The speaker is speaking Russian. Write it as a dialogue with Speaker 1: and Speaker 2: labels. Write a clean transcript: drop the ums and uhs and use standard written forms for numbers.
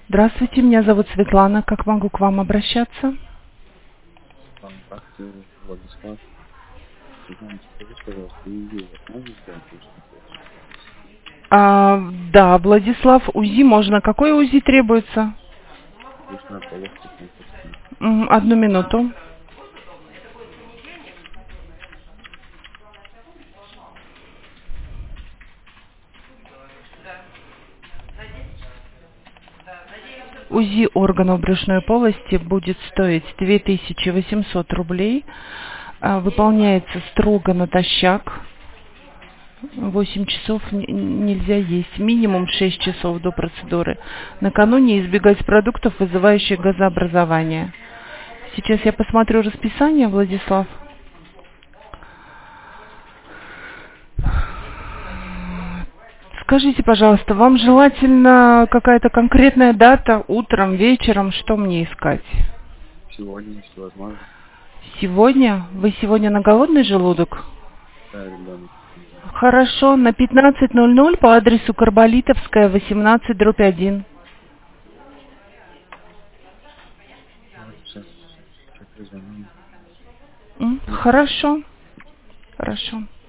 Speaker 1: Здравствуйте, меня зовут Светлана. Как могу к вам обращаться?
Speaker 2: Контакты Владислав. Знаете, скажите, пожалуйста, УЗИ можно сделать брюшной полости?
Speaker 1: Да, Владислав, УЗИ можно. Какой УЗИ требуется?
Speaker 2: Брюшная полость комплексно.
Speaker 1: Одну минуту. УЗИ органов брюшной полости будет стоить 2800 рублей. Выполняется строго натощак. 8 часов нельзя есть. Минимум 6 часов до процедуры. Накануне избегать продуктов, вызывающих газообразование. Сейчас я посмотрю расписание, Владислав. Скажите, пожалуйста, вам желательно какая-то конкретная дата, утром, вечером, что мне искать?
Speaker 2: Сегодня, если возможно,
Speaker 1: Сегодня? Вы сегодня на голодный желудок?
Speaker 2: да, ребенок нужен.
Speaker 1: Хорошо, на 15:00 по адресу Карболитовская, 18/1.
Speaker 2: Вот, сейчас я звоню.
Speaker 1: Хорошо, хорошо.